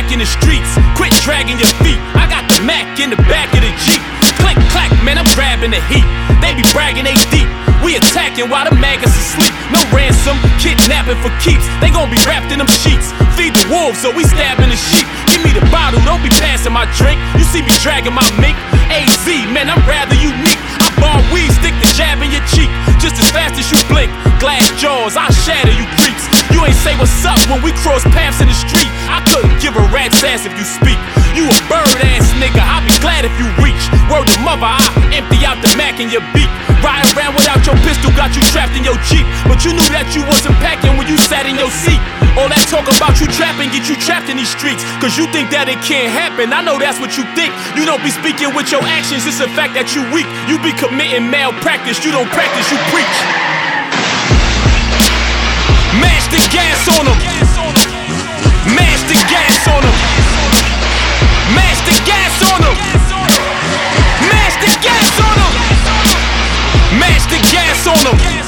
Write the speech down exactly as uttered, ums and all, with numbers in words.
back in the streets. Quit dragging your feet. I got the Mac in the back of the Jeep. Click, clack, man, I'm grabbing the heat. They be bragging they deep. We attacking while the maggots asleep. No ransom, kidnapping for keeps. They gon' be wrapped in them sheets. Feed the wolves, so we stabbing the sheep. Give me the bottle, don't be passing my drink. You see me dragging my mink. A Z, man, I'm rather unique. I bar weed, stick the jab in your cheek. Just as fast as you blink. Glass jaws, I shatter you creeps. You ain't say what's up when we cross paths in the street. I couldn't give a rat's ass if you speak. You a bird ass nigga, I'll be glad if you reach. Word to mother, I empty out the Mac in your beak. Ride around without your pistol, got you trapped in your Jeep. But you knew that you wasn't packing when you sat in your seat. All that talk about you trapping get you trapped in these streets. Cause you think that it can't happen, I know that's what you think. You don't be speaking with your actions, it's a fact that you weak. You be committing malpractice, you don't practice, you preach. Mash the gas on them. Mash the gas on them. Mash the gas on them. Mash the gas on them. Mash the gas on them.